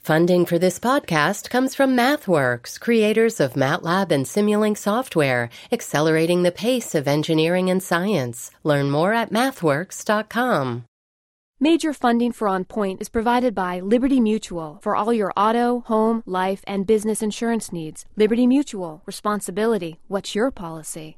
Funding for this podcast comes from MathWorks, creators of MATLAB and Simulink software, accelerating the pace of engineering and science. Learn more at mathworks.com. Major funding for On Point is provided by Liberty Mutual for all your auto, home, life, and business insurance needs. Liberty Mutual. Responsibility. What's your policy?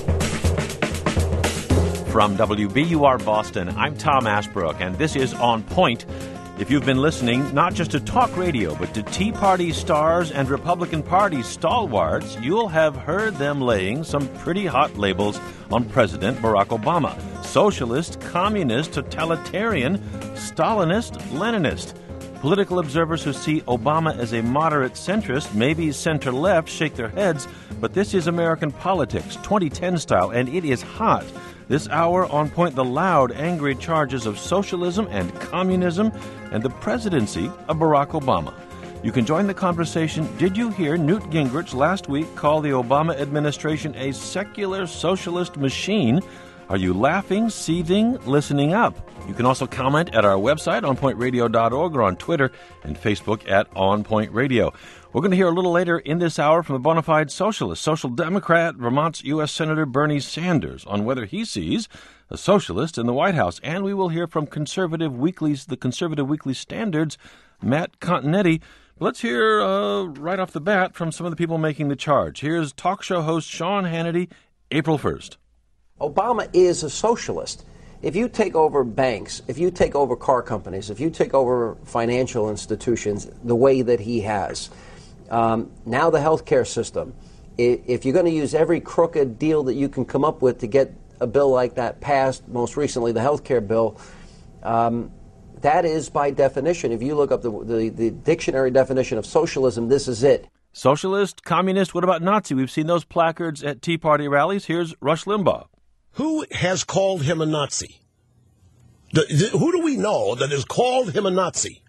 From WBUR Boston, I'm Tom Ashbrook, and this is On Point. If you've been listening not just to talk radio, but to Tea Party stars and Republican Party stalwarts, you'll have heard them laying some pretty hot labels on President Barack Obama. Socialist, communist, totalitarian, Stalinist, Leninist. Political observers who see Obama as a moderate centrist, maybe center-left, shake their heads, but this is American politics, 2010 style, and it is hot. This hour, On Point, the loud, angry charges of socialism and communism and the presidency of Barack Obama. You can join the conversation. Did you hear Newt Gingrich last week call the Obama administration a secular socialist machine? Are you laughing, seething, listening up? You can also comment at our website, onpointradio.org, or on Twitter and Facebook at On Point Radio. We're going to hear a little later in this hour from a bona fide socialist, Social Democrat, Vermont's U.S. Senator Bernie Sanders, on whether he sees a socialist in the White House. And we will hear from the Conservative Weekly Standard's Matt Continetti. Let's hear right off the bat from some of the people making the charge. Here's talk show host Sean Hannity, April 1st. Obama is a socialist. If you take over banks, if you take over car companies, if you take over financial institutions the way that he has, now the healthcare system, if you're going to use every crooked deal that you can come up with to get a bill like that passed, most recently the healthcare bill, that is by definition, if you look up the dictionary definition of socialism, this is it. Socialist, communist, what about Nazi? We've seen those placards at Tea Party rallies. Here's Rush Limbaugh. Who has called him a Nazi? Who do we know that has called him a Nazi?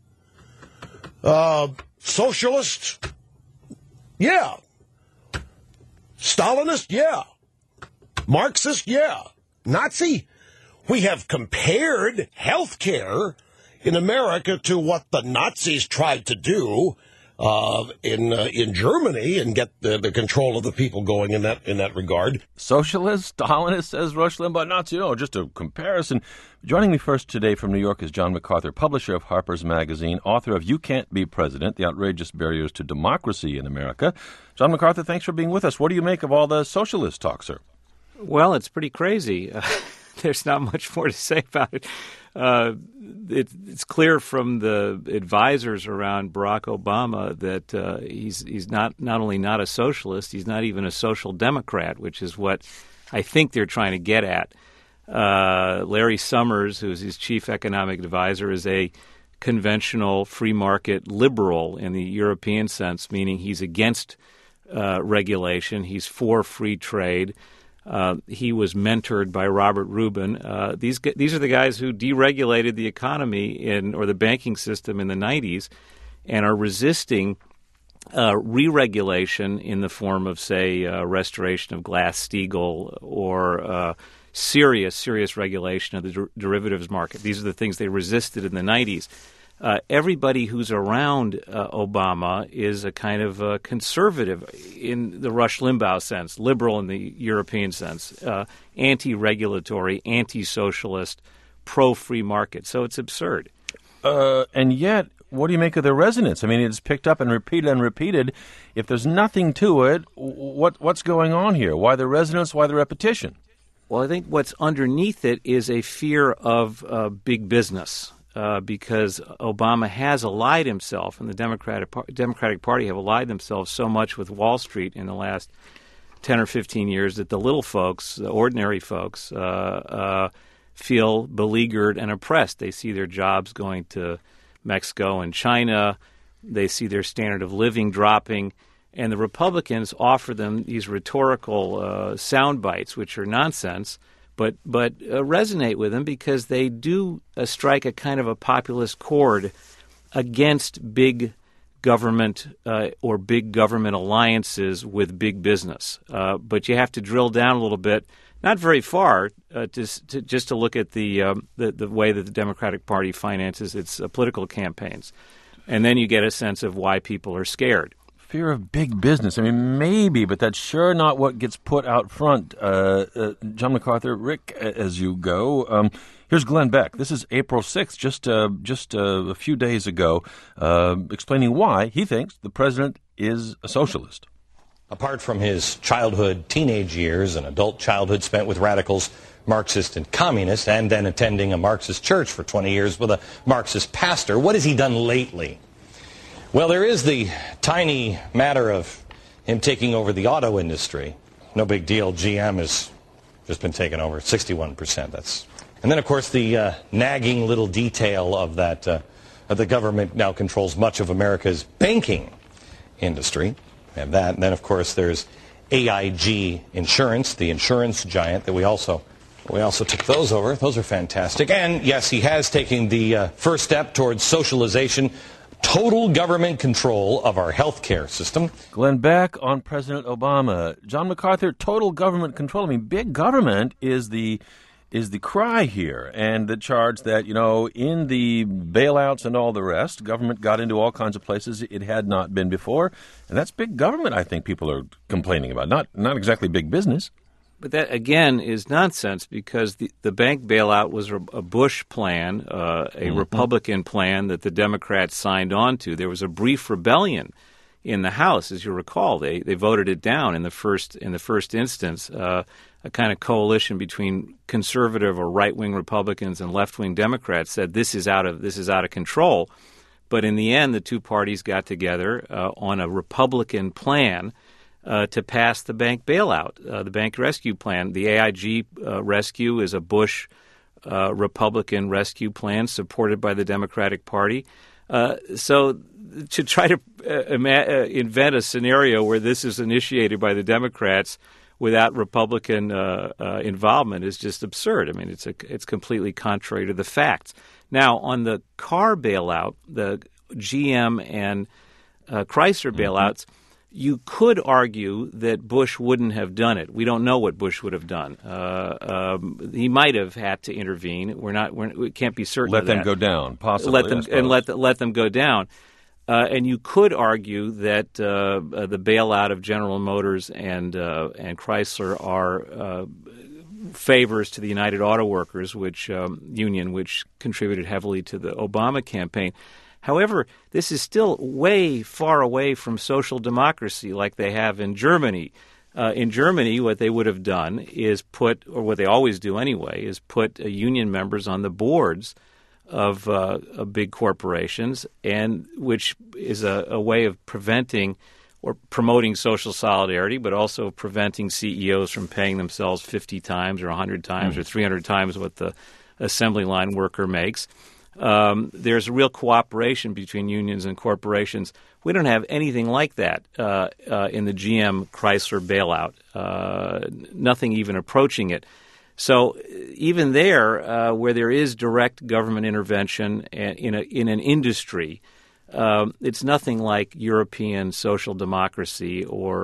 Socialist? Yeah. Stalinist? Yeah. Marxist? Yeah. Nazi? We have compared health care in America to what the Nazis tried to do in Germany and get the control of the people going in that regard. Socialist, Stalinist, says Rush Limbaugh. Nazi, just a comparison. Joining me first today from New York is John MacArthur, publisher of Harper's Magazine, author of You Can't Be President, The Outrageous Barriers to Democracy in America. John MacArthur, thanks for being with us. What do you make of all the socialist talk, sir? Well, it's pretty crazy. There's not much more to say about it. It's clear from the advisors around Barack Obama that he's not only not a socialist, he's not even a social democrat, which is what I think they're trying to get at. Larry Summers, who's his chief economic advisor, is a conventional free market liberal in the European sense, meaning he's against regulation. He's for free trade. He was mentored by Robert Rubin. These are the guys who deregulated the economy or the banking system in the 90s and are resisting re-regulation in the form of, say, restoration of Glass-Steagall or serious regulation of the derivatives market. These are the things they resisted in the 90s. Everybody who's around Obama is a kind of conservative in the Rush Limbaugh sense, liberal in the European sense, anti-regulatory, anti-socialist, pro-free market. So it's absurd. And yet, what do you make of the resonance? I mean, it's picked up and repeated. If there's nothing to it, what's going on here? Why the resonance? Why the repetition? Well, I think what's underneath it is a fear of big business. Because Obama has allied himself, and the Democratic Party have allied themselves so much with Wall Street in the last 10 or 15 years that the little folks, the ordinary folks, feel beleaguered and oppressed. They see their jobs going to Mexico and China. They see their standard of living dropping. And the Republicans offer them these rhetorical sound bites, which are nonsense, but resonate with them because they do strike a kind of a populist chord against big government or big government alliances with big business. But you have to drill down a little bit, not very far, just to look at the way that the Democratic Party finances its political campaigns. And then you get a sense of why people are scared. Fear of big business. I mean, maybe, but that's sure not what gets put out front. John MacArthur, Rick, as you go, here's Glenn Beck. This is April 6th, just a few days ago, explaining why he thinks the president is a socialist. Apart from his childhood, teenage years, and adult childhood spent with radicals, Marxist and communist, and then attending a Marxist church for 20 years with a Marxist pastor, what has he done lately? Well, there is the tiny matter of him taking over the auto industry. No big deal. GM has just been taken over, 61%. And then, of course, the nagging little detail of that the government now controls much of America's banking industry. We have that. And then, of course, there's AIG Insurance, the insurance giant that we also took those over. Those are fantastic. And, yes, he has taken the first step towards socialization, total government control of our health care system. Glenn Beck on President Obama. John MacArthur, total government control. I mean, big government is the cry here, and the charge that, in the bailouts and all the rest, government got into all kinds of places it had not been before, and that's big government, I think people are complaining about, not exactly big business. But that, again, is nonsense because the bank bailout was a Bush plan, a Republican plan that the Democrats signed on to. There was a brief rebellion in the House, as you recall. They voted it down in the first instance. A kind of coalition between conservative or right-wing Republicans and left-wing Democrats said this is out of control. But in the end, the two parties got together on a Republican plan to pass the bank bailout, the bank rescue plan. The AIG rescue is a Bush Republican rescue plan supported by the Democratic Party. So to try to invent a scenario where this is initiated by the Democrats without Republican involvement is just absurd. I mean, it's completely contrary to the facts. Now, on the car bailout, the GM and Chrysler bailouts, you could argue that Bush wouldn't have done it. We don't know what Bush would have done. He might have had to intervene. We can't be certain. Let of them that. Go down, possibly. Let them go down. And you could argue that the bailout of General Motors and Chrysler are favors to the United Auto Workers, union, which contributed heavily to the Obama campaign. However, this is still way far away from social democracy like they have in Germany. In Germany, what they would have done is or what they always do anyway, is put union members on the boards of big corporations, and which is a way of preventing or promoting social solidarity, but also preventing CEOs from paying themselves 50 times or 100 times or 300 times what the assembly line worker makes. There's a real cooperation between unions and corporations. We don't have anything like that in the GM Chrysler bailout, nothing even approaching it. So even there, where there is direct government intervention in an industry, it's nothing like European social democracy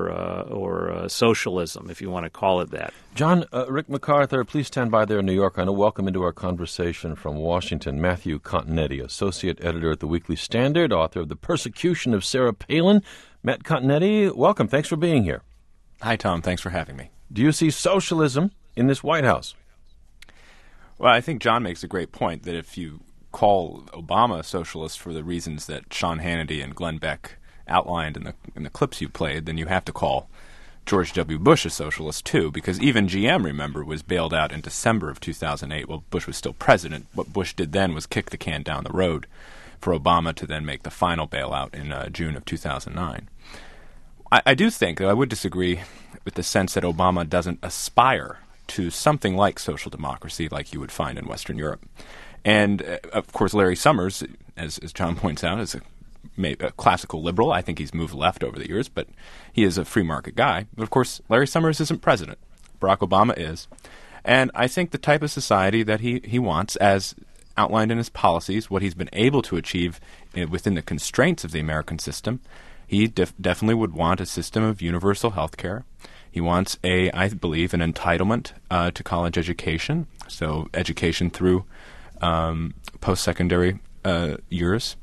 or socialism, if you want to call it that. John, Rick MacArthur, please stand by there in New York. I want to welcome into our conversation from Washington, Matthew Continetti, associate editor at the Weekly Standard, author of The Persecution of Sarah Palin. Matt Continetti, welcome. Thanks for being here. Hi, Tom. Thanks for having me. Do you see socialism in this White House? Well, I think John makes a great point that if you call Obama a socialist for the reasons that Sean Hannity and Glenn Beck outlined in the clips you played, then you have to call George W. Bush a socialist too, because even GM, remember, was bailed out in December of 2008 while Bush was still president. What Bush did then was kick the can down the road for Obama to then make the final bailout in June of 2009. I do think, I would disagree with the sense that Obama doesn't aspire to something like social democracy like you would find in Western Europe. And, of course, Larry Summers, as John points out, is a classical liberal. I think he's moved left over the years, but he is a free market guy. But, of course, Larry Summers isn't president. Barack Obama is. And I think the type of society that he wants, as outlined in his policies, what he's been able to achieve within the constraints of the American system, he definitely would want a system of universal health care. He wants, I believe, an entitlement to college education, so education through post-secondary years.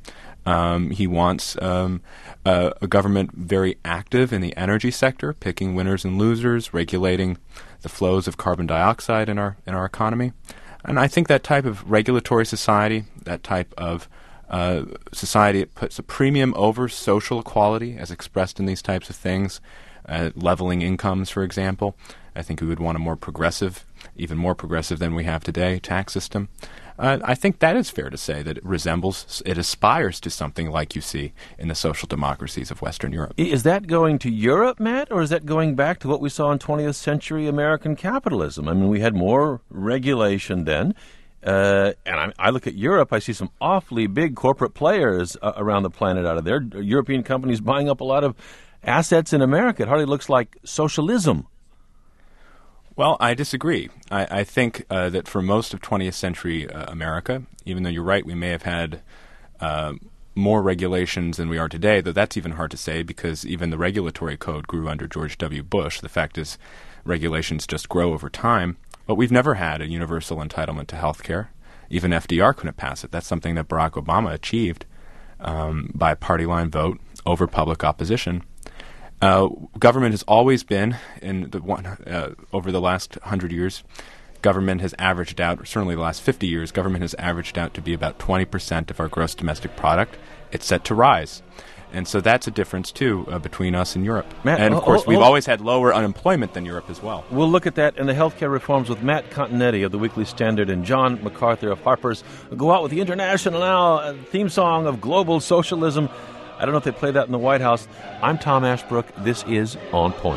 He wants a government very active in the energy sector, picking winners and losers, regulating the flows of carbon dioxide in our economy. And I think that type of regulatory society, that type of society, it puts a premium over social equality as expressed in these types of things, leveling incomes, for example. I think we would want a more progressive, even more progressive than we have today, tax system. I think that is fair to say that it aspires to something like you see in the social democracies of Western Europe. Is that going to Europe, Matt, or is that going back to what we saw in 20th century American capitalism? I mean, we had more regulation then. And I look at Europe, I see some awfully big corporate players around the planet out of there. European companies buying up a lot of assets in America. It hardly looks like socialism. Well, I disagree. I think that for most of 20th century America, even though you're right, we may have had more regulations than we are today, though that's even hard to say because even the regulatory code grew under George W. Bush. The fact is regulations just grow over time. But we've never had a universal entitlement to health care. Even FDR couldn't pass it. That's something that Barack Obama achieved by party line vote over public opposition. Government has always been, over the last 100 years, government has averaged out, or certainly the last 50 years, government has averaged out to be about 20% of our gross domestic product. It's set to rise. And so that's a difference, too, between us and Europe. Matt, and, of course, we've always had lower unemployment than Europe as well. We'll look at that and the healthcare reforms with Matt Continetti of the Weekly Standard and John MacArthur of Harper's. We'll go out with the International Now theme song of global socialism. I don't know if they play that in the White House. I'm Tom Ashbrook. This is On Point.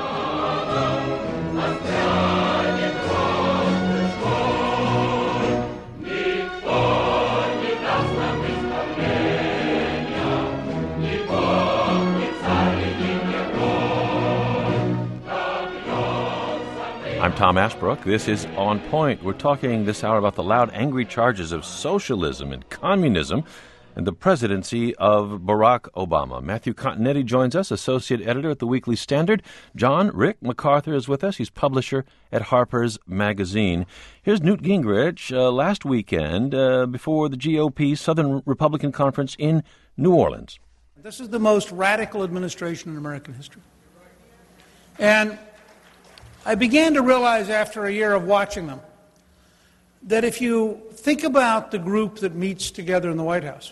I'm Tom Ashbrook. This is On Point. We're talking this hour about the loud, angry charges of socialism and communism and the presidency of Barack Obama. Matthew Continetti joins us, associate editor at the Weekly Standard. Rick MacArthur is with us. He's publisher at Harper's Magazine. Here's Newt Gingrich last weekend before the GOP Southern Republican Conference in New Orleans. This is the most radical administration in American history. And I began to realize after a year of watching them that if you think about the group that meets together in the White House,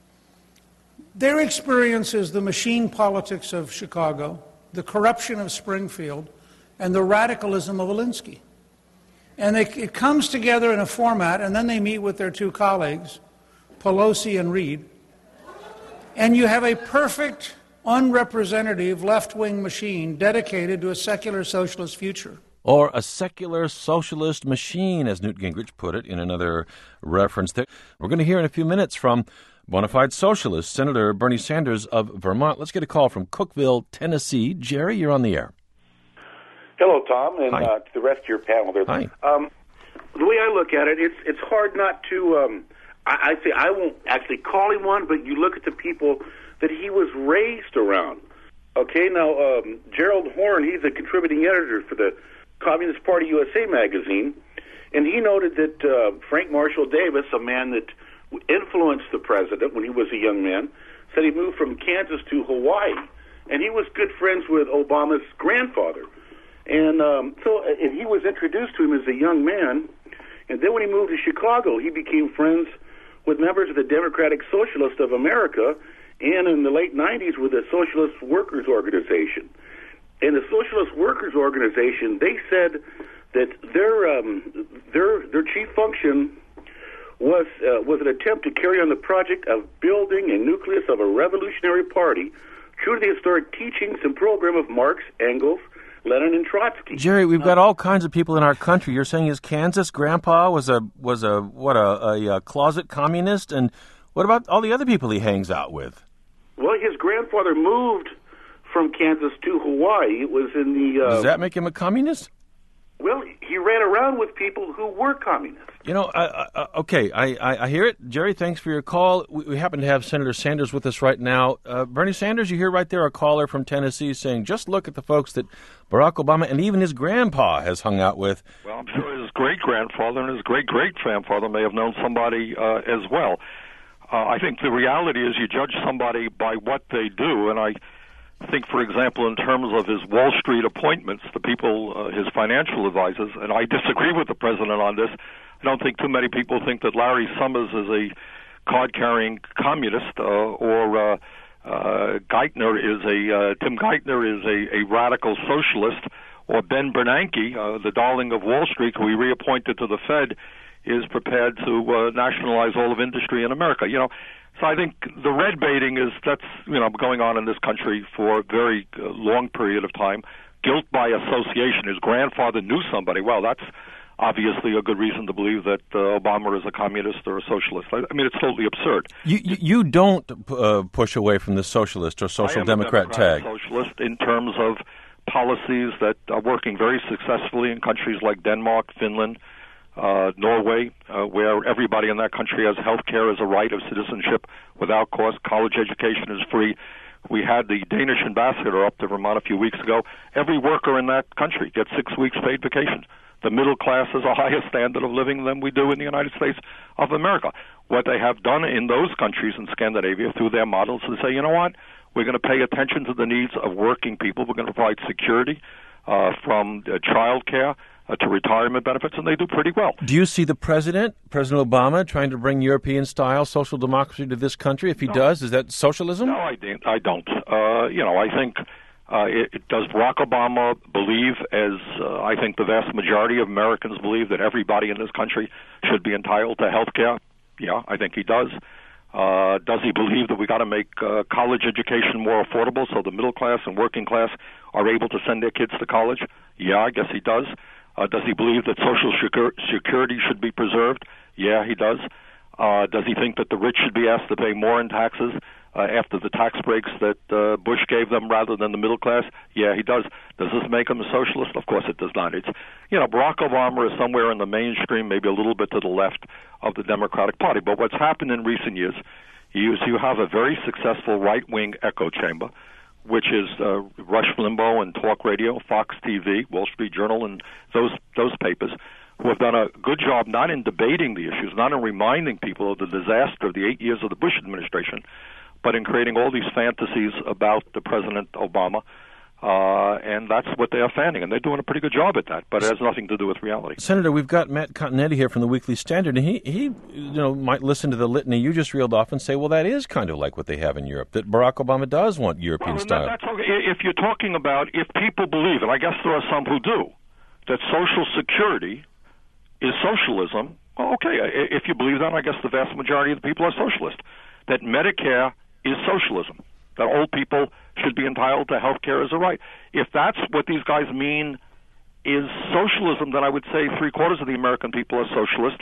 their experience is the machine politics of Chicago, the corruption of Springfield, and the radicalism of Alinsky. And it comes together in a format, and then they meet with their two colleagues, Pelosi and Reid, and you have a perfect, unrepresentative left-wing machine dedicated to a secular socialist future. Or a secular socialist machine, as Newt Gingrich put it in another reference there. We're going to hear in a few minutes from bona fide socialist Senator Bernie Sanders of Vermont. Let's get a call from Cookeville, Tennessee. Jerry, you're on the air. Hello, Tom, and Hi. To the rest of your panel there. Hi. The way I look at it, it's hard not to. I say I won't actually call him one, but you look at the people that he was raised around. Okay, now Gerald Horne, he's a contributing editor for the Communist Party USA magazine, and he noted that Frank Marshall Davis, a man that influenced the president when he was a young man, said he moved from Kansas to Hawaii, and he was good friends with Obama's grandfather. And and he was introduced to him as a young man, and then when he moved to Chicago, he became friends with members of the Democratic Socialists of America, and in the late 90s with the Socialist Workers Organization. And the Socialist Workers Organization, they said that their chief function was an attempt to carry on the project of building a nucleus of a revolutionary party true to the historic teachings and program of Marx, Engels, Lenin, and Trotsky. Jerry, we've got all kinds of people in our country. You're saying his Kansas grandpa was a closet communist, and what about all the other people he hangs out with? Well, his grandfather moved from Kansas to Hawaii. It was in the... Does that make him a communist? Well, he ran around with people who were communists. You know, okay, I hear it. Jerry, thanks for your call. We happen to have Senator Sanders with us right now. Bernie Sanders, you hear right there a caller from Tennessee saying, just look at the folks that Barack Obama and even his grandpa has hung out with. Well, I'm sure his great-grandfather and his great-great-grandfather may have known somebody as well. I think the reality is you judge somebody by what they do, and I think, for example, in terms of his Wall Street appointments, the people, his financial advisors, and I disagree with the president on this. I don't think too many people think that Larry Summers is a card-carrying communist or Tim Geithner is a radical socialist, or Ben Bernanke, the darling of Wall Street, who he reappointed to the Fed, is prepared to nationalize all of industry in America. So I think the red baiting that's going on in this country for a very long period of time. Guilt by association. His grandfather knew somebody. Well, that's obviously a good reason to believe that Obama is a communist or a socialist. I mean, it's totally absurd. You don't push away from the socialist or social democrat tag. Socialist in terms of policies that are working very successfully in countries like Denmark, Finland, Norway, where everybody in that country has health care as a right of citizenship without cost. College education is free. We had the Danish ambassador up to Vermont a few weeks ago. Every worker in that country gets 6 weeks paid vacation. The middle class has a higher standard of living than we do in the United States of America. What they have done in those countries in Scandinavia through their models is say, you know what, we're going to pay attention to the needs of working people. We're going to provide security from child care to retirement benefits, and they do pretty well. Do you see the President Obama, trying to bring European-style social democracy to this country? If he does, is that socialism? No, I don't. I think does Barack Obama believe, as I think the vast majority of Americans believe, that everybody in this country should be entitled to health care? Yeah, I think he does. Does he believe that we got to make college education more affordable so the middle class and working class are able to send their kids to college? Yeah, I guess he does. Does he believe that Social Security should be preserved? Yeah, he does. Does he think that the rich should be asked to pay more in taxes after the tax breaks that Bush gave them rather than the middle class? Yeah, he does. Does this make him a socialist? Of course it does not. It's, Barack Obama is somewhere in the mainstream, maybe a little bit to the left of the Democratic Party. But what's happened in recent years is you have a very successful right-wing echo chamber, which is Rush Limbaugh and Talk Radio, Fox TV, Wall Street Journal, and those papers, who have done a good job not in debating the issues, not in reminding people of the disaster of the 8 years of the Bush administration, but in creating all these fantasies about the President Obama. And that's what they are fanning, and they're doing a pretty good job at that, but it has nothing to do with reality. Senator, we've got Matt Continetti here from the Weekly Standard, and he might listen to the litany you just reeled off and say, well, that is kind of like what they have in Europe, that Barack Obama does want European style. That's okay. If you're talking about, if people believe, and I guess there are some who do, that Social Security is socialism, well, okay. If you believe that, I guess the vast majority of the people are socialist. That Medicare is socialism, that old people should be entitled to health care as a right. If that's what these guys mean is socialism, then I would say 3/4 of the American people are socialist,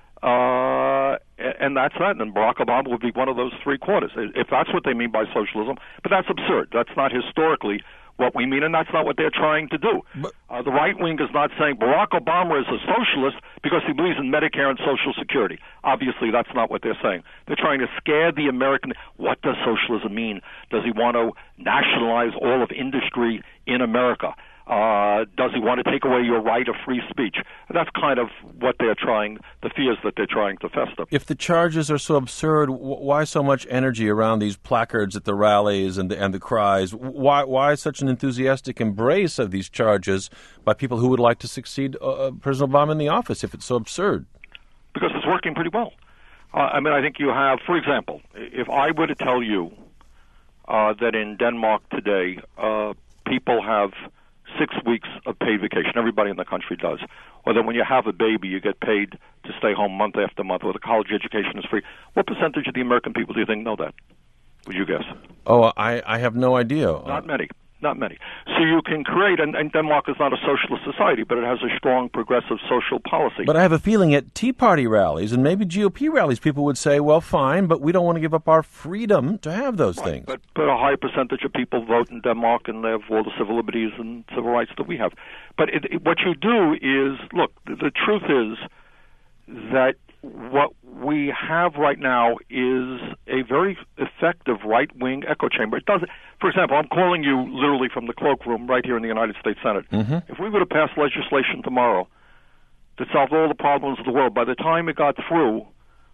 and that's that. And Barack Obama would be one of those 3/4, if that's what they mean by socialism. But that's absurd. That's not historically what we mean, and that's not what they're trying to do. The right wing is not saying Barack Obama is a socialist because he believes in Medicare and Social Security. Obviously, that's not what they're saying. They're trying to scare the American. What does socialism mean? Does he want to nationalize all of industry in America? Does he want to take away your right of free speech? That's kind of what they're trying, the fears that they're trying to fester. If the charges are so absurd, why so much energy around these placards at the rallies and the cries? Why such an enthusiastic embrace of these charges by people who would like to succeed President Obama in the office if it's so absurd? Because it's working pretty well. I think you have, for example, if I were to tell you that in Denmark today people have 6 weeks of paid vacation. Everybody in the country does. Or that when you have a baby, you get paid to stay home month after month, or the college education is free. What percentage of the American people do you think know that? Would you guess? Oh, I have no idea. Not many. Not many. So you can create, and Denmark is not a socialist society, but it has a strong progressive social policy. But I have a feeling at Tea Party rallies and maybe GOP rallies, people would say, well, fine, but we don't want to give up our freedom to have those things. But a high percentage of people vote in Denmark, and they have all the civil liberties and civil rights that we have. But what you do is, look, the truth is that what we have right now is a very effective right-wing echo chamber. It doesn't. For example, I'm calling you literally from the cloakroom right here in the United States Senate. Mm-hmm. If we were to pass legislation tomorrow that solved all the problems of the world, by the time it got through,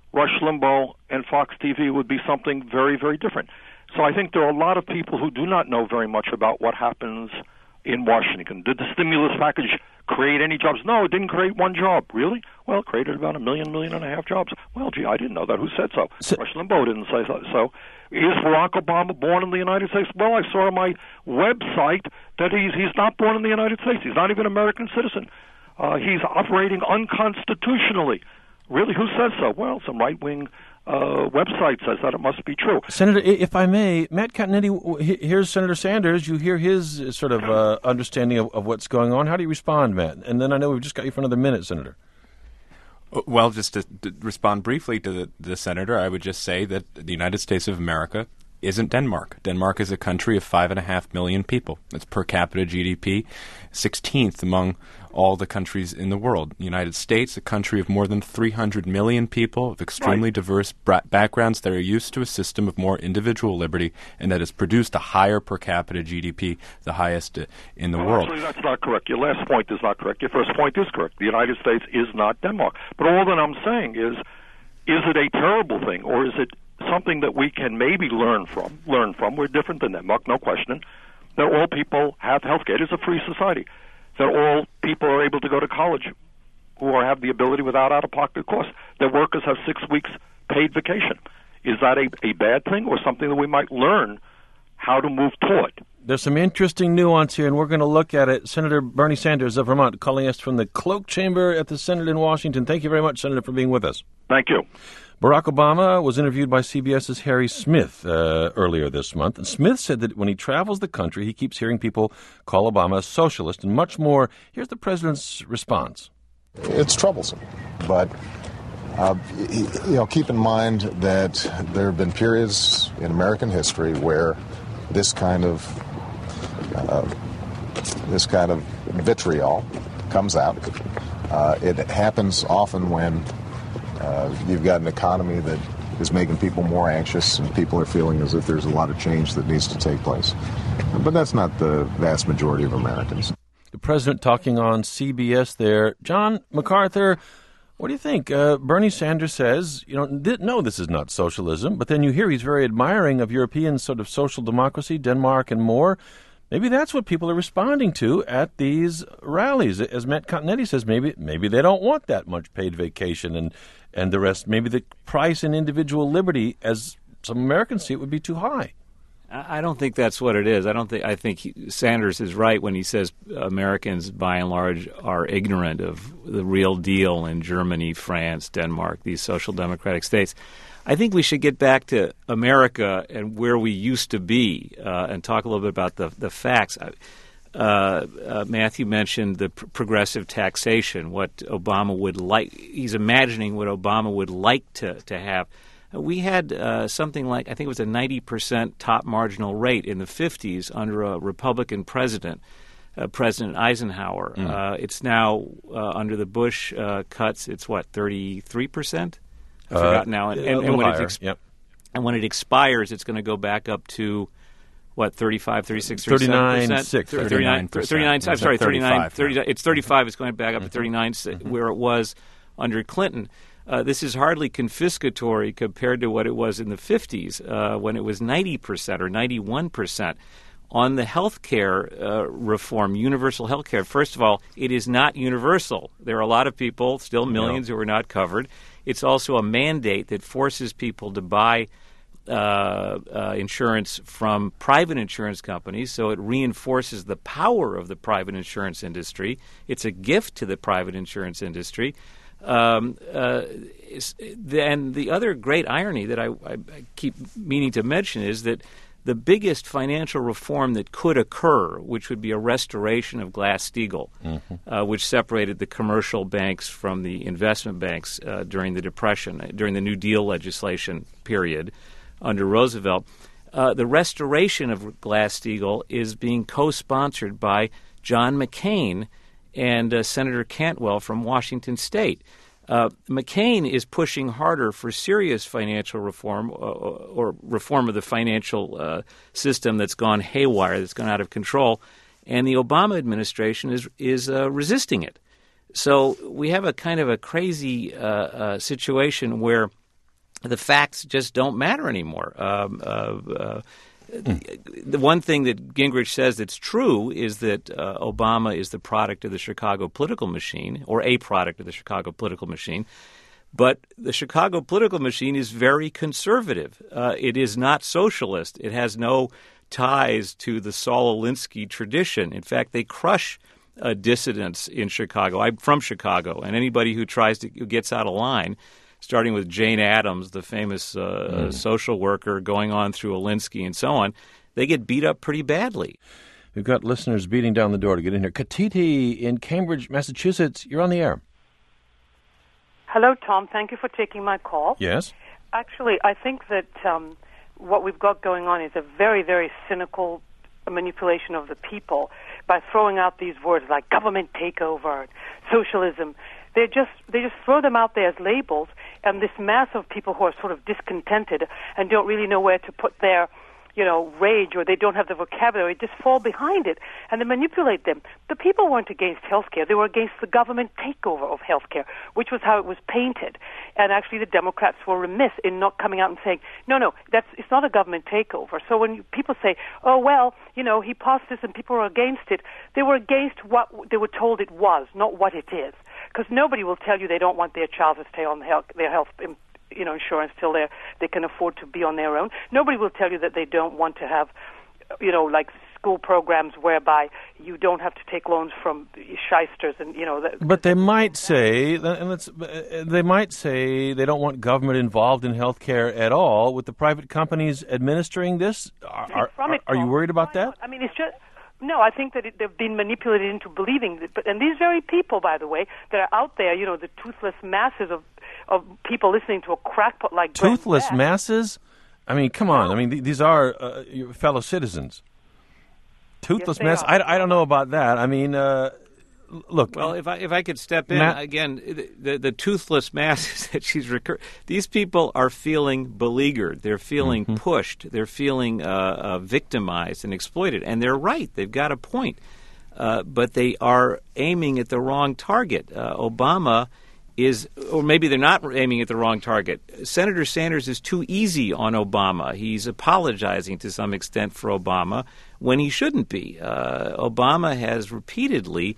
Rush Limbaugh and Fox TV would be something very, very different. So I think there are a lot of people who do not know very much about what happens in Washington. Did the stimulus package create any jobs? No, it didn't create one job. Really? Well, it created about 1.5 million jobs. Well, gee, I didn't know that. Who said so? Rush Limbaugh didn't say so. Is Barack Obama born in the United States? Well, I saw on my website that he's not born in the United States. He's not even an American citizen. He's operating unconstitutionally. Really, who says so? Well, some right-wing website says that. It must be true. Senator, if I may, Matt Continetti, here's Senator Sanders. You hear his sort of understanding of what's going on. How do you respond, Matt? And then I know we've just got you for another minute, Senator. Well, just to respond briefly to the senator, I would just say that the United States of America isn't Denmark. Denmark is a country of 5.5 million people. That's per capita GDP, 16th among all the countries in the world. The United States, a country of more than 300 million people, of extremely diverse backgrounds that are used to a system of more individual liberty, and that has produced a higher per capita GDP, the highest in the world. Actually, that's not correct. Your last point is not correct. Your first point is correct. The United States is not Denmark. But all that I'm saying is it a terrible thing, or is it something that we can maybe learn from? We're different than Denmark, no question. That all people have health care. It is a free society. That all people are able to go to college who have the ability without out-of-pocket costs. That workers have 6 weeks paid vacation. Is that a bad thing or something that we might learn how to move toward? There's some interesting nuance here, and we're going to look at it. Senator Bernie Sanders of Vermont calling us from the Cloak Chamber at the Senate in Washington. Thank you very much, Senator, for being with us. Thank you. Barack Obama was interviewed by CBS's Harry Smith earlier this month, and Smith said that when he travels the country, he keeps hearing people call Obama a socialist and much more. Here's the president's response. It's troublesome, but keep in mind that there have been periods in American history where this kind of vitriol comes out. It happens often when you've got an economy that is making people more anxious and people are feeling as if there's a lot of change that needs to take place. But that's not the vast majority of Americans. The president talking on CBS there. John MacArthur, what do you think? Bernie Sanders says, no, this is not socialism, but then you hear he's very admiring of European sort of social democracy, Denmark and more. Maybe that's what people are responding to at these rallies. As Matt Continetti says, maybe they don't want that much paid vacation and the rest. Maybe the price in individual liberty, as some Americans see it, would be too high. I don't think that's what it is. I think Sanders is right when he says Americans, by and large, are ignorant of the real deal in Germany, France, Denmark, these social democratic states. I think we should get back to America and where we used to be and talk a little bit about the facts. Matthew mentioned the progressive taxation, what Obama would like. He's imagining what Obama would like to have. We had something like, I think it was a 90% top marginal rate in the 50s under a Republican president, President Eisenhower. It's now, under the Bush cuts, it's 33%? I forgot now. And when it expires, it's going to go back up to, 35, 36, 37%? 39. I'm sorry, 39. 30, it's 35. It's going back up to 39, where it was under Clinton. This is hardly confiscatory compared to what it was in the 50s when it was 90% or 91%. On the health care reform, universal health care, first of all, it is not universal. There are a lot of people, still millions, who are not covered. It's also a mandate that forces people to buy insurance from private insurance companies, so it reinforces the power of the private insurance industry. It's a gift to the private insurance industry. And the other great irony that I keep meaning to mention is that the biggest financial reform that could occur, which would be a restoration of Glass-Steagall, which separated the commercial banks from the investment banks during the Depression, during the New Deal legislation period under Roosevelt. The restoration of Glass-Steagall is being co-sponsored by John McCain and Senator Cantwell from Washington State. McCain is pushing harder for serious financial reform or reform of the financial system that's gone haywire, that's gone out of control, and the Obama administration is resisting it. So we have a kind of a crazy situation where the facts just don't matter anymore. The one thing that Gingrich says that's true is that Obama is the product of the Chicago political machine, or a product of the Chicago political machine. But the Chicago political machine is very conservative. It is not socialist. It has no ties to the Saul Alinsky tradition. In fact, they crush dissidents in Chicago. I'm from Chicago, and anybody who gets out of line, starting with Jane Addams, the famous social worker, going on through Alinsky and so on, they get beat up pretty badly. We've got listeners beating down the door to get in here. Katiti in Cambridge, Massachusetts, you're on the air. Hello, Tom. Thank you for taking my call. Yes? Actually, I think that what we've got going on is a very, very cynical manipulation of the people by throwing out these words like government takeover, socialism. They just throw them out there as labels, and this mass of people who are sort of discontented and don't really know where to put their, rage, or they don't have the vocabulary, just fall behind it, and they manipulate them. The people weren't against healthcare; they were against the government takeover of healthcare, which was how it was painted. And actually, the Democrats were remiss in not coming out and saying, "No, it's not a government takeover." So when people say, "Oh well, he passed this and people are against it," they were against what they were told it was, not what it is. Because nobody will tell you they don't want their child to stay on their health insurance till they can afford to be on their own. Nobody will tell you that they don't want to have, like school programs whereby you don't have to take loans from shysters and But they might say, they don't want government involved in healthcare at all. With the private companies administering this, are you worried about that? I mean, it's just. No, I think that they've been manipulated into believing that. And these very people, by the way, that are out there, the toothless masses of people listening to a crackpot like toothless masses? I mean, come on. I mean, these are your fellow citizens. Toothless masses? I don't know about that. I mean, look. Well, if I could step in again, the toothless masses that she's these people are feeling beleaguered. They're feeling pushed. They're feeling victimized and exploited, and they're right. They've got a point, but they are aiming at the wrong target. Obama is, or maybe they're not aiming at the wrong target. Senator Sanders is too easy on Obama. He's apologizing to some extent for Obama when he shouldn't be. Obama has repeatedly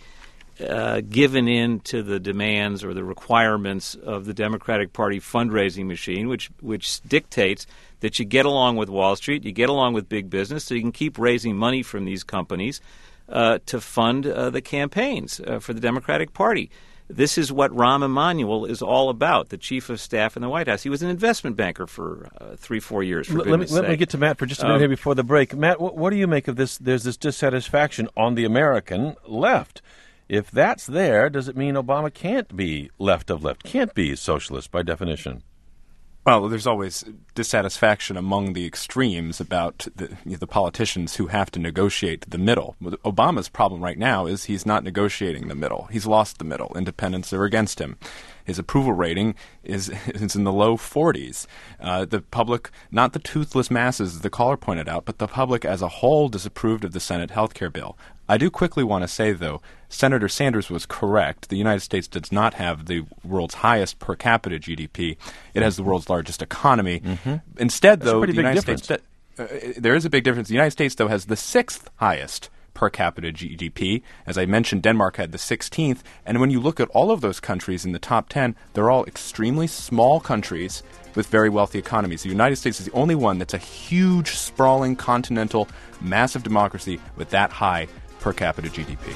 given in to the demands or the requirements of the Democratic Party fundraising machine, which dictates that you get along with Wall Street, you get along with big business, so you can keep raising money from these companies to fund the campaigns for the Democratic Party. This is what Rahm Emanuel is all about, the chief of staff in the White House. He was an investment banker for 3-4 years, for goodness sake. Let me get to Matt for just a minute here before the break. Matt, what do you make of this? There's this dissatisfaction on the American left. If that's there, does it mean Obama can't be left of left, can't be socialist by definition? Well, there's always dissatisfaction among the extremes about the politicians who have to negotiate the middle. Obama's problem right now is he's not negotiating the middle. He's lost the middle. Independents are against him. His approval rating is in the low 40s. The public, not the toothless masses, as the caller pointed out, but the public as a whole disapproved of the Senate health care bill. I do quickly want to say, though, Senator Sanders was correct. The United States does not have the world's highest per capita GDP. It has the world's largest economy. Instead, though, the United States there is a big difference. The United States, though, has the 6th highest per capita GDP. As I mentioned, Denmark had the 16th. And when you look at all of those countries in the top 10, they're all extremely small countries with very wealthy economies. The United States is the only one that's a huge, sprawling, continental, massive democracy with that high per capita GDP.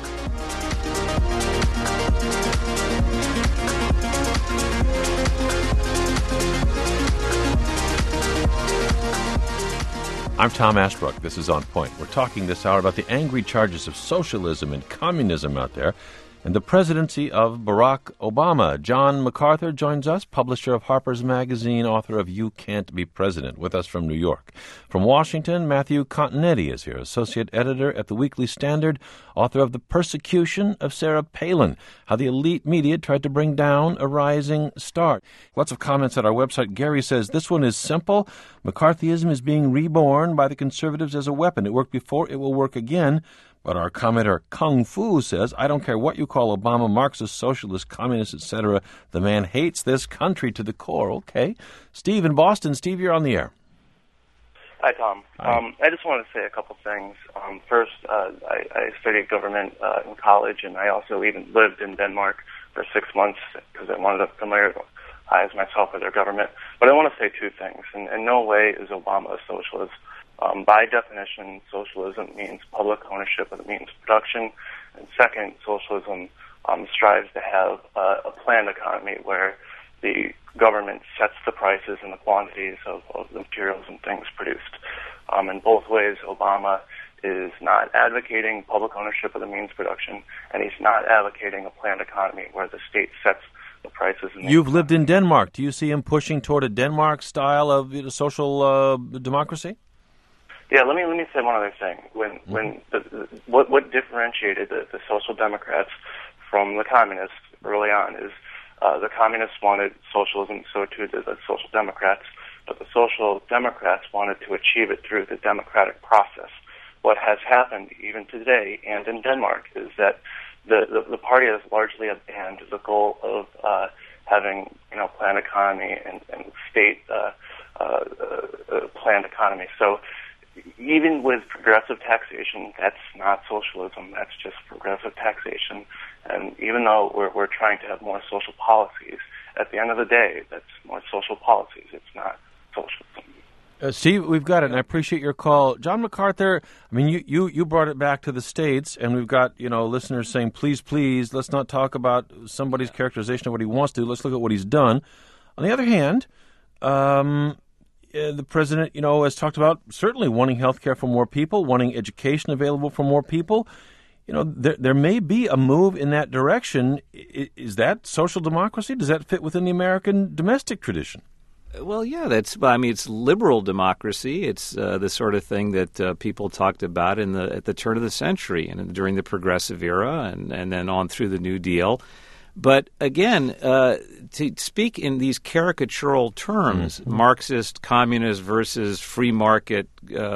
I'm Tom Ashbrook. This is On Point. We're talking this hour about the angry charges of socialism and communism out there and the presidency of Barack Obama. John MacArthur joins us, publisher of Harper's Magazine, author of You Can't Be President, with us from New York. From Washington, Matthew Continetti is here, associate editor at the Weekly Standard, author of The Persecution of Sarah Palin, How the Elite Media Tried to Bring Down a Rising Star. Lots of comments at our website. Gary says, this one is simple. McCarthyism is being reborn by the conservatives as a weapon. It worked before, it will work again. But our commenter Kung Fu says, I don't care what you call Obama, Marxist, socialist, communist, etc. The man hates this country to the core. Okay. Steve in Boston. Steve, you're on the air. Hi, Tom. Hi. I just want to say a couple things. First, I studied government in college, and I also even lived in Denmark for 6 months because I wanted to familiarize myself with their government. But I want to say two things. In no way is Obama a socialist. By definition, socialism means public ownership of the means of production. And second, socialism strives to have a planned economy where the government sets the prices and the quantities of the materials and things produced. In both ways, Obama is not advocating public ownership of the means of production, and he's not advocating a planned economy where the state sets the prices. You've lived in Denmark. Do you see him pushing toward a Denmark style of social democracy? Yeah, let me say one other thing. What differentiated the Social Democrats from the communists early on is the communists wanted socialism, so too did the Social Democrats, but the Social Democrats wanted to achieve it through the democratic process. What has happened even today and in Denmark is that the party has largely abandoned the goal of having planned economy and state planned economy. So even with progressive taxation, that's not socialism. That's just progressive taxation. And even though we're trying to have more social policies, at the end of the day, that's more social policies. It's not socialism. Steve, we've got it, and I appreciate your call. John MacArthur, I mean, you brought it back to the States, and we've got, listeners saying, please, let's not talk about somebody's characterization of what he wants to. Let's look at what he's done. On the other hand, the president, has talked about certainly wanting health care for more people, wanting education available for more people. There may be a move in that direction. Is that social democracy? Does that fit within the American domestic tradition? Well, yeah, it's liberal democracy. It's the sort of thing that people talked about at the turn of the century and during the Progressive era and then on through the New Deal. But again, to speak in these caricatural terms, Marxist, communist versus free market,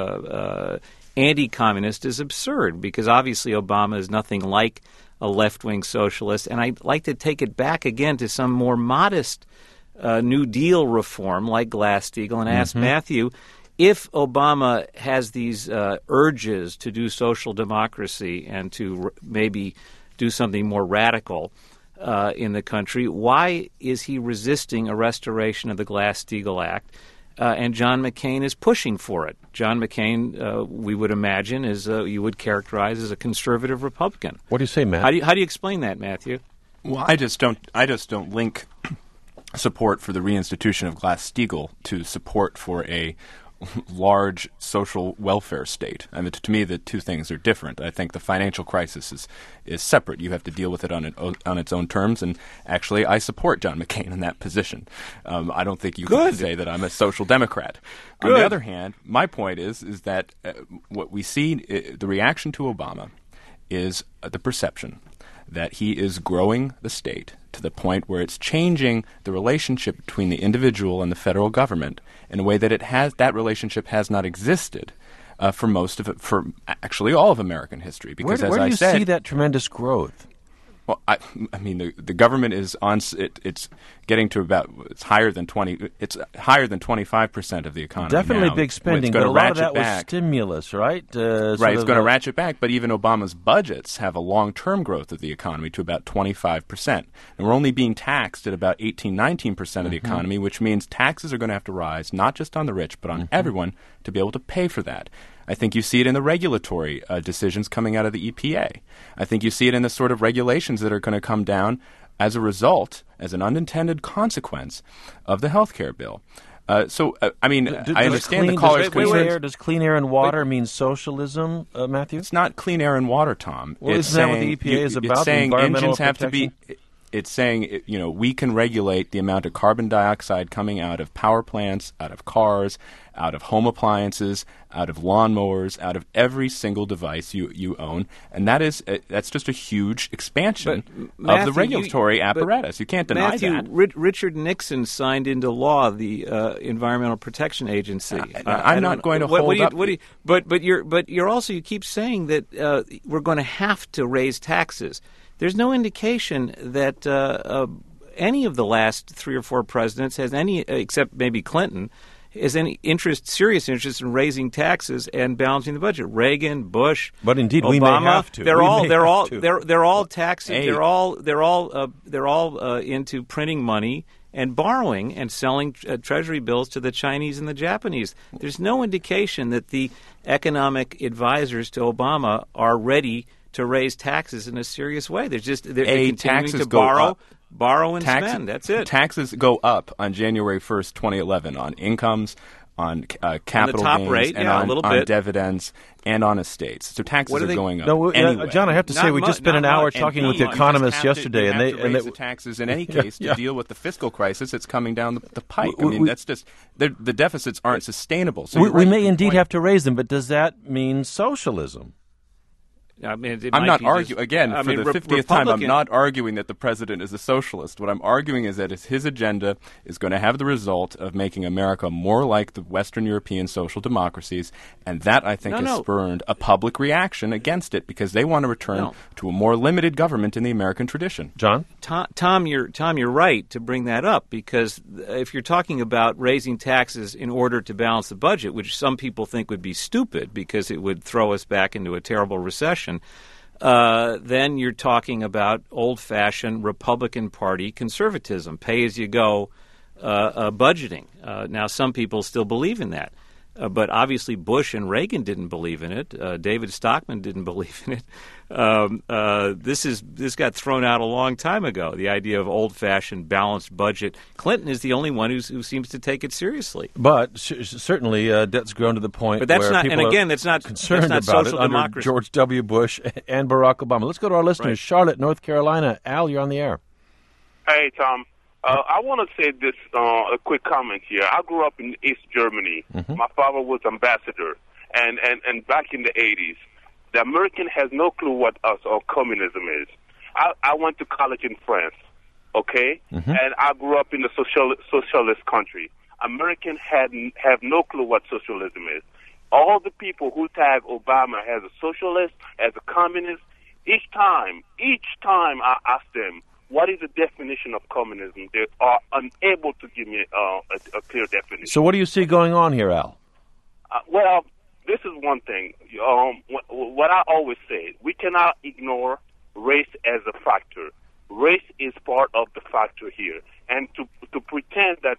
anti-communist is absurd because obviously Obama is nothing like a left-wing socialist. And I'd like to take it back again to some more modest New Deal reform like Glass-Steagall and ask Matthew, if Obama has these urges to do social democracy and to maybe do something more radical in the country, why is he resisting a restoration of the Glass-Steagall Act? And John McCain is pushing for it. John McCain, we would imagine, you would characterize as a conservative Republican. What do you say, Matt? How do you explain that, Matthew? Well, I just don't link support for the reinstitution of Glass-Steagall to support for a large social welfare state. I mean, to me, the two things are different. I think the financial crisis is separate. You have to deal with it on its own terms, and actually, I support John McCain in that position. I don't think you can say that I'm a social democrat. On the other hand, my point is that what we see, the reaction to Obama is the perception that he is growing the state to the point where it's changing the relationship between the individual and the federal government in a way that that relationship has not existed for actually all of American history. Because where do you see that tremendous growth? Well, I mean, the government is it's getting to it's higher than 25% of the economy. Definitely now. big spending, but a lot of that was stimulus, right? Right, it's going to ratchet back, but even Obama's budgets have a long-term growth of the economy to about 25%. And we're only being taxed at about 18-19% of the economy, which means taxes are going to have to rise, not just on the rich, but on everyone to be able to pay for that. I think you see it in the regulatory decisions coming out of the EPA. I think you see it in the sort of regulations that are going to come down as a result, as an unintended consequence of the health care bill. I understand the caller's concerns. Does clean air and water mean socialism, Matthew? It's not clean air and water, Tom. Well, isn't that what the EPA is about? It's saying engines have to be. It's saying, we can regulate the amount of carbon dioxide coming out of power plants, out of cars, out of home appliances, out of lawnmowers, out of every single device you own, and that's just a huge expansion of the regulatory apparatus. You can't deny that. Richard Nixon signed into law the Environmental Protection Agency. I'm not going to hold up. But you keep saying that we're going to have to raise taxes. There's no indication that any of the last 3 or 4 presidents has any, except maybe Clinton, has any serious interest in raising taxes and balancing the budget. Reagan, Bush, but indeed, Obama, we may have to. They're all taxing. They're all into printing money and borrowing and selling treasury bills to the Chinese and the Japanese. There's no indication that the economic advisors to Obama are ready to raise taxes in a serious way. They're continuing to borrow and spend. That's it. Taxes go up on January 1st, 2011 on incomes, on capital on the top gains, rate, and on dividends, and on estates. So taxes are going up. Anyway. John, I have to say, we just spent an hour talking with the economists yesterday, and they raise the taxes in any case to deal with the fiscal crisis that's coming down the pike. That's just the deficits aren't sustainable. So we may indeed have to raise them, but does that mean socialism? I'm not arguing, again, for the 50th time, I'm not arguing that the president is a socialist. What I'm arguing is that his agenda is going to have the result of making America more like the Western European social democracies, and that, I think, has spurred a public reaction against it because they want to return to a more limited government in the American tradition. John? Tom, you're right to bring that up because if you're talking about raising taxes in order to balance the budget, which some people think would be stupid because it would throw us back into a terrible recession, then you're talking about old-fashioned Republican Party conservatism, pay-as-you-go budgeting. Now, some people still believe in that. But obviously Bush and Reagan didn't believe in it. David Stockman didn't believe in it. This got thrown out a long time ago, the idea of old-fashioned balanced budget. Clinton is the only one who seems to take it seriously. But certainly debt's grown to the point where people are concerned about it under George W. Bush and Barack Obama. Let's go to our listeners. Right. Charlotte, North Carolina. Al, you're on the air. Hey, Tom. I want to say this, a quick comment here. I grew up in East Germany. Mm-hmm. My father was ambassador. And back in the 80s, the American has no clue what communism is. I went to college in France, okay? Mm-hmm. And I grew up in a socialist country. Americans have no clue what socialism is. All the people who tag Obama as a socialist, as a communist, each time I ask them, what is the definition of communism? They are unable to give me a clear definition. So what do you see going on here, Al? Well, this is one thing. What I always say, we cannot ignore race as a factor. Race is part of the factor here. And to pretend that,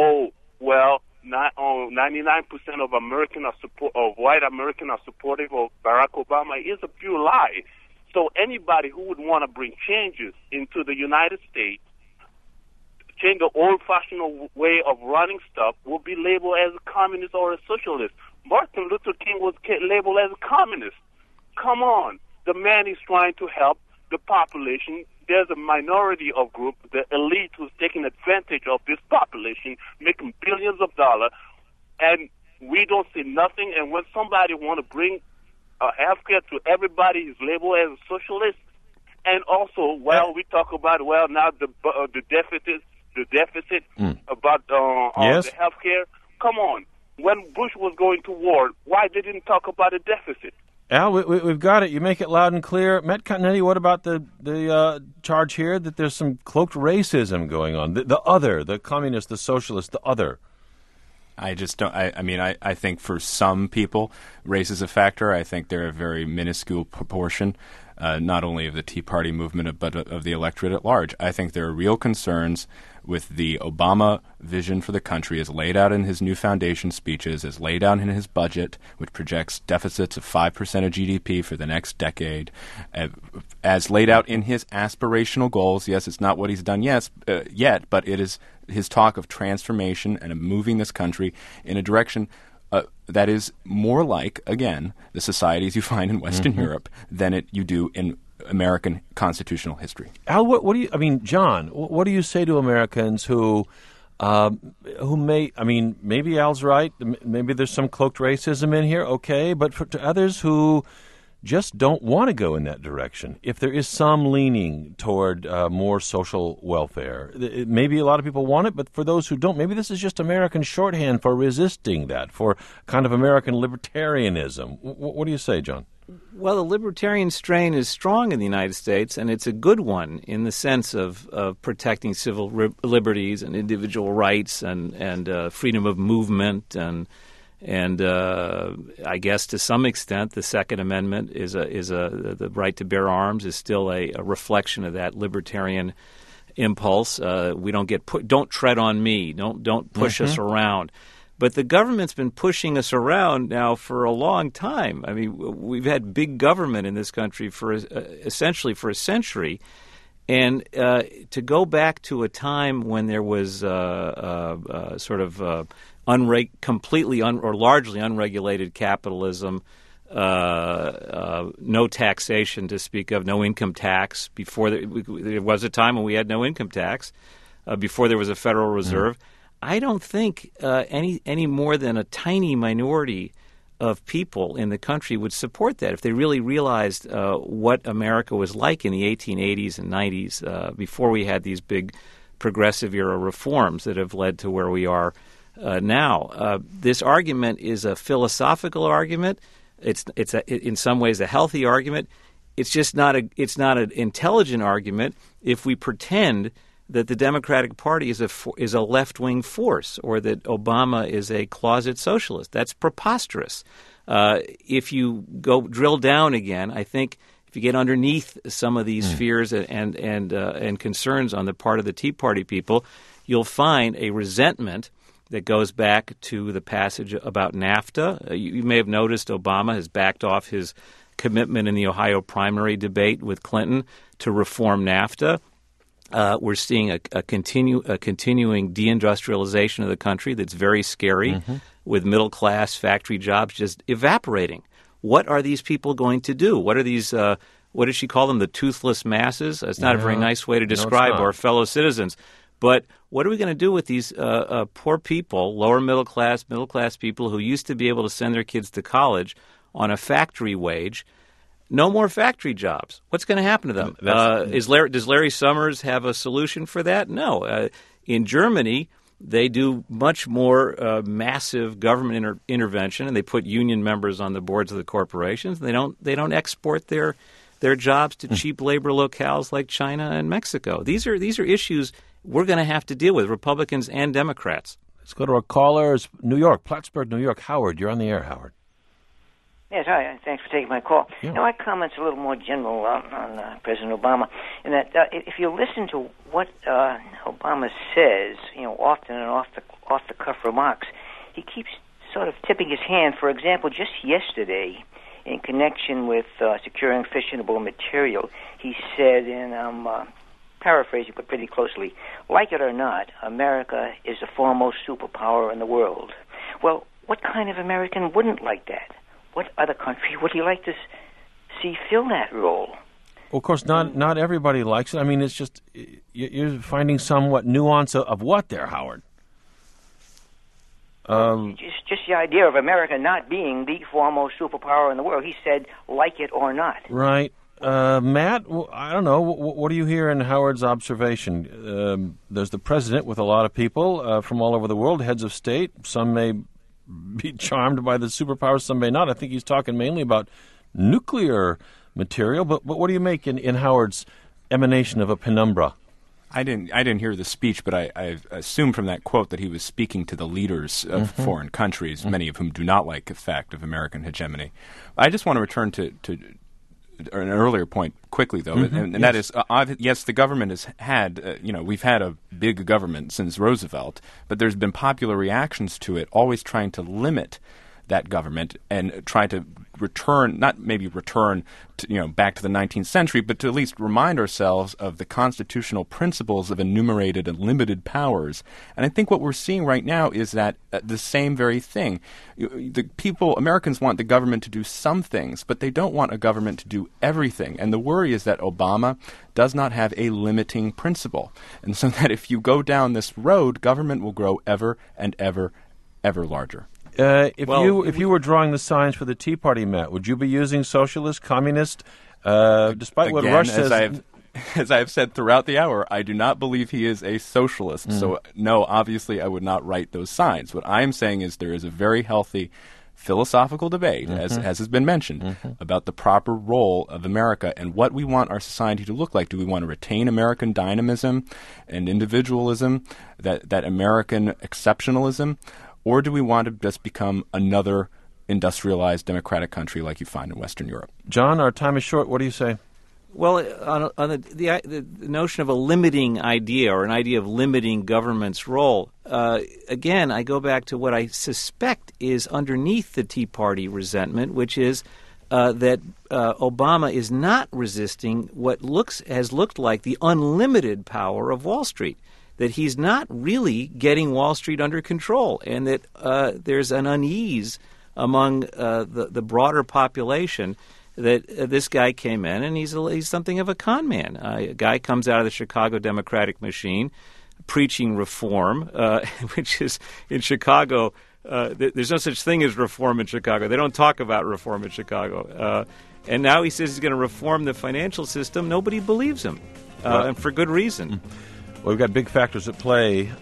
99% of white Americans are supportive of Barack Obama is a pure lie. So anybody who would want to bring changes into the United States, change the old-fashioned way of running stuff, will be labeled as a communist or a socialist. Martin Luther King was labeled as a communist. Come on. The man is trying to help the population. There's a minority of group, the elite, who's taking advantage of this population, making billions of dollars, and we don't see nothing. And when somebody want to bring healthcare to everybody, is labeled as a socialist. And also, we talk about now the deficit about the healthcare. Come on, when Bush was going to war, why they didn't talk about a deficit? Al, we've got it. You make it loud and clear. Matt Continetti, what about the charge here that there's some cloaked racism going on? The other, the communist, the socialist, the other. I just don't. I think for some people, race is a factor. I think they're a very minuscule proportion, not only of the Tea Party movement, but of the electorate at large. I think there are real concerns with the Obama vision for the country as laid out in his new foundation speeches, as laid out in his budget, which projects deficits of 5% of GDP for the next decade, as laid out in his aspirational goals. Yes, it's not what he's done yet, but it is his talk of transformation and of moving this country in a direction that is more like, again, the societies you find in Western Europe than you do in American constitutional history. Al, what do you? I mean, John, what do you say to Americans who may? I mean, maybe Al's right. Maybe there's some cloaked racism in here. Okay, but to others who just don't want to go in that direction, if there is some leaning toward more social welfare, maybe a lot of people want it, but for those who don't, maybe this is just American shorthand for resisting that, for kind of American libertarianism. What do you say, John? Well, the libertarian strain is strong in the United States, and it's a good one in the sense of protecting civil liberties and individual rights and freedom of movement and I guess to some extent the Second Amendment is the right to bear arms is still a reflection of that libertarian impulse. We don't tread on me. Don't push us around. But the government's been pushing us around now for a long time. I mean, we've had big government in this country for essentially for a century. And to go back to a time when there was completely or largely unregulated capitalism, no taxation to speak of, no income tax. Before there was a time when we had no income tax, before there was a Federal Reserve. I don't think any more than a tiny minority of people in the country would support that if they really realized what America was like in the 1880s and 90s before we had these big progressive era reforms that have led to where we are now. This argument is a philosophical argument. It's in some ways a healthy argument. It's just not an intelligent argument if we pretend that the Democratic Party is a left-wing force or that Obama is a closet socialist. That's preposterous. If you go drill down again, I think if you get underneath some of these fears and concerns on the part of the Tea Party people, you'll find a resentment that goes back to the passage about NAFTA. You may have noticed Obama has backed off his commitment in the Ohio primary debate with Clinton to reform NAFTA. We're seeing a continuing deindustrialization of the country that's very scary, with middle-class factory jobs just evaporating. What are these people going to do? What are these what did she call them, the toothless masses? It's not a very nice way to describe our fellow citizens. But what are we going to do with these poor people, lower middle class people who used to be able to send their kids to college on a factory wage? No more factory jobs. What's going to happen to them? Does Larry Summers have a solution for that? No. In Germany, they do much more massive government intervention, and they put union members on the boards of the corporations. They don't export their jobs to cheap labor locales like China and Mexico. These are issues we're going to have to deal with, Republicans and Democrats. Let's go to our callers. New York, Plattsburgh, New York. Howard, you're on the air, Howard. Yes, hi. Thanks for taking my call. Yeah. Now, my comment's a little more general on President Obama, in that if you listen to what Obama says, often and off the cuff remarks, he keeps sort of tipping his hand. For example, just yesterday, in connection with securing fissionable material, he said, and I'm paraphrasing but pretty closely, like it or not, America is the foremost superpower in the world. Well, what kind of American wouldn't like that? What other country would he like to see fill that role? Well, of course, not everybody likes it. I mean, it's just you're finding somewhat nuance of what there, Howard. Just the idea of America not being the foremost superpower in the world. He said, like it or not. Right. Matt, I don't know. What do you hear in Howard's observation? There's the president with a lot of people from all over the world, heads of state. Some may be charmed by the superpowers, some may not. I think he's talking mainly about nuclear material. But what do you make in Howard's emanation of a penumbra? I didn't hear the speech, but I assume from that quote that he was speaking to the leaders of foreign countries, many of whom do not like the fact of American hegemony. I just want to return to an earlier point quickly, though, and that is, yes, the government has had, we've had a big government since Roosevelt, but there's been popular reactions to it, always trying to limit that government and try to return to, back to the 19th century, but to at least remind ourselves of the constitutional principles of enumerated and limited powers. And I think what we're seeing right now is that the same very thing. Americans want the government to do some things, but they don't want a government to do everything. And the worry is that Obama does not have a limiting principle. And so that if you go down this road, government will grow ever and ever, ever larger. If you were drawing the signs for the Tea Party, Matt, would you be using socialist, communist, despite what Rush says? As I have said throughout the hour, I do not believe he is a socialist. So, no, obviously I would not write those signs. What I am saying is there is a very healthy philosophical debate, as has been mentioned, about the proper role of America and what we want our society to look like. Do we want to retain American dynamism and individualism, that American exceptionalism, or do we want to just become another industrialized democratic country like you find in Western Europe? John, our time is short. What do you say? Well, on the notion of a limiting idea or an idea of limiting government's role, again, I go back to what I suspect is underneath the Tea Party resentment, which is that Obama is not resisting what has looked like the unlimited power of Wall Street, that he's not really getting Wall Street under control, and that there's an unease among the broader population that this guy came in and he's something of a con man. A guy comes out of the Chicago Democratic machine preaching reform, which is in Chicago. There's no such thing as reform in Chicago. They don't talk about reform in Chicago. And now he says he's going to reform the financial system. Nobody believes him, and for good reason. Well, we've got big factors at play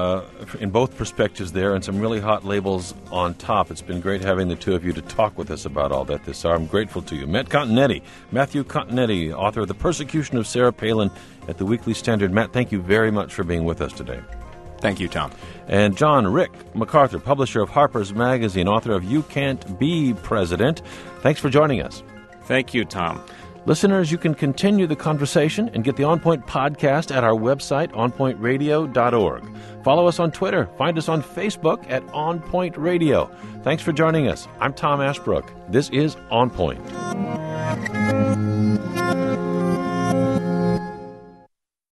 in both perspectives there and some really hot labels on top. It's been great having the two of you to talk with us about all that this hour. I'm grateful to you. Matthew Continetti, author of The Persecution of Sarah Palin at the Weekly Standard. Matt, thank you very much for being with us today. Thank you, Tom. And Rick MacArthur, publisher of Harper's Magazine, author of You Can't Be President. Thanks for joining us. Thank you, Tom. Listeners, you can continue the conversation and get the On Point podcast at our website, onpointradio.org. Follow us on Twitter. Find us on Facebook at On Point Radio. Thanks for joining us. I'm Tom Ashbrook. This is On Point.